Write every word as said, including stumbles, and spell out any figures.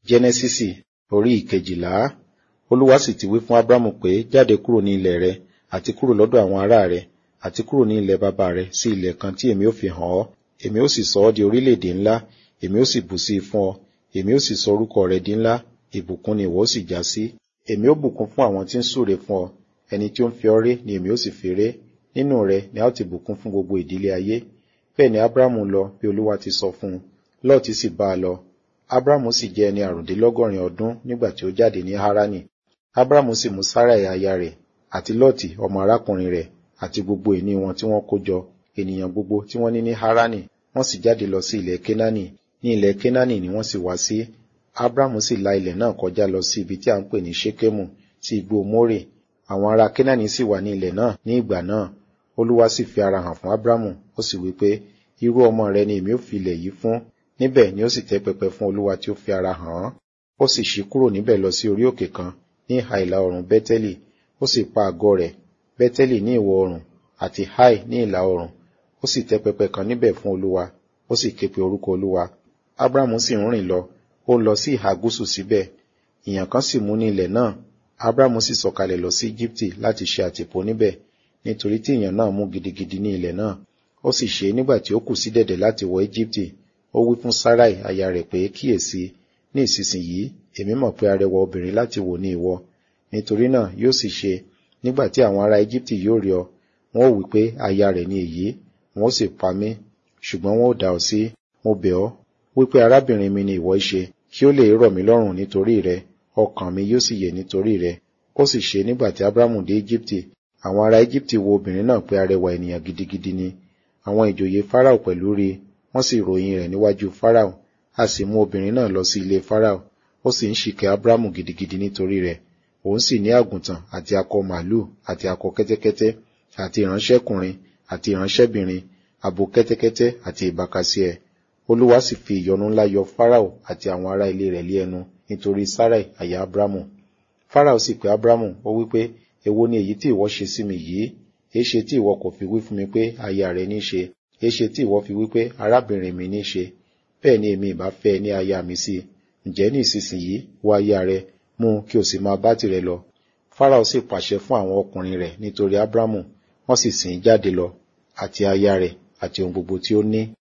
Jẹ́nẹ́sísì orí ìkejìlá. Olúwa sì ti wí fún Ábrámù pé, jáde kúrò ní ilẹ̀ rẹ, àti kúrò lọ́dọ̀ àwọn ará rẹ, àti kúrò ní ilẹ̀ baba rẹ sí ilẹ̀ kan tí èmi ó fi hàn ọ́. Èmi ó sì sọ ọ́ di orílẹ̀-èdè ńlá, èmi ó sì bù sí i fún ọ, èmi ó sì sọ orúkọ rẹ di ńlá, ìbùkún ni ìwọ ó sì já sí. Èmi ó bùkún fún àwọn tí ń súre fún ọ, ẹni tí ó ń fi ọ́ ré ni èmi ó sì fi ré. Nínú rẹ ni a ó ti bùkún fún gbogbo ìdílé ayé. Bẹ́ẹ̀ ni Ábrámù lọ bí Olúwa ti sọ fún un. Lọ́ọ̀tì sì bá a lọ. Ábrámù sì jẹ́ ẹni àrùndínlọ́gọ́rin ọdún nígbà tí ó jáde ní Háránì. Ábrámù sì mú Sáráì aya rẹ̀, àti Lọ́ọ̀tì ọmọ arákùnrin rẹ̀, àti gbogbo ìní wọn tí wọ́n kó jọ, ènìyàn gbogbo tí wọ́n ní ní Háránì, wọ́n sì jáde lọ sí ilẹ̀ Kénáánì. Ní ilẹ̀ Kénáánì ni wọ́n sì wá sí. Ábrámù sì la ilẹ̀ náà kọjá lọ sí ibi tí a ń pè ní Ṣékémù, sí igbó Mórè. Àwọn ará Kénáánì sì wà ní ilẹ̀ náà ní ìgbà náà. Olúwa sì fi ara hàn fún Ábrámù, ó sì wí pé, irú ọmọ rẹ ni èmi ó fi ilẹ̀ yìí fún. Níbẹ̀ ni ó sì tẹ́ pẹpẹ fún Olúwa tí ó fi ara hàn án. Ó sì ṣí kúrò níbẹ̀ lọ sí orí òkè kan ní ìhà ìlà oòrùn Bẹ́tẹ́lì. Ó sì pa àgọ́ rẹ̀, Bẹ́tẹ́lì ní ìwọ̀ oòrùn, àti Hai ní ìlà oòrùn. Ó sì tẹ́ pẹpẹ kan níbẹ̀ fún Olúwa. Ó sì ké pe orúkọ Olúwa. Ábrámù sì ń rìn lọ, ó lọ sí ìhà gúúsù síbẹ̀. Ìyàn kan sì mú ní ilẹ̀ náà. Ábrámù sì sọ̀kalẹ̀ lọ sí Íjíbítì láti ṣe àtìpó níbẹ̀, nítorí tí ìyàn náà mú gidigidi ní ilẹ̀ náà. Ó sì ṣe nígbà tí ó kù sí dẹ̀dẹ̀ láti wọ Íjíbítì, ó wí fún Sáráì aya rẹ̀ pé, kíyèsí, ní ìsinsìnyí èmi mọ̀ pé arẹwà obìnrin láti wò ní ìwọ. Nítorí náà yóò sì ṣe, nígbà tí àwọn ará Íjíbítì yóò rí ọ, wọn ó wí pé aya rẹ̀ ni èyí, wọn ó sì pa mí, ṣùgbọ́n wọn ó dá ọ sí. Mo bẹ̀ ọ́, wí pé arábìnrin mi ni ìwọ í ṣe, kí ó lè rọ̀ mí lọ́rùn nítorí rẹ, ọkàn mi yóò sì yè nítorí rẹ. Ó sì ṣe nígbà tí Ábrámù dé Íjíbítì, àwọn ará Íjíbítì wo obìnrin náà pé arẹwà ènìyàn gidigidi ni. Àwọn ìjòyè Fáráò pẹ̀lú rí, wọ́n sì ròyìn rẹ̀ níwájú Fáráò. A sì mú obìnrin náà lọ sí ilé Fáráò, ó sì ń ṣìkẹ́ Ábrámù gidigidi nítorí rẹ̀. Òun sì ní àgùntàn àti akọ màlúù àti akọ kẹ́tẹ́kẹ́tẹ́, àti ìránṣẹ́kùnrin àti ìránṣẹ́bìnrin, abo kẹ́tẹ́kẹ́tẹ́ àti ìbákasíẹ̀. Olúwa sì fi ìyọnu ńlá yọ Fáráò àti àwọn ará ilé rẹ̀ lé ẹnu nítorí Sáráì aya Ábrámù. Fáráò sì pè Ábrámù, ó wí pé, èwo ni èyí tí ìwọ ṣe sí mi yìí? Èéṣe tí ìwọ kò fi wí fún mi pé aya rẹ ní í ṣe? Èéṣe tí ìwọ fi wí pé arábìnrin mi ní í ṣe? Bẹ́ẹ̀ ni èmi ìbá fẹ́ ní aya mi sí. Ǹjẹ́ ní ìsinsìnyí wá aya rẹ, mú kí o sì máa bá tirẹ̀ lọ. Fáráò sì pàṣẹ fún àwọn ọkùnrin rẹ̀ nítorí Ábrámù, wọ́n sì sìn ín jáde lọ, àti aya rẹ̀ àti ohun gbogbo tí ó ní.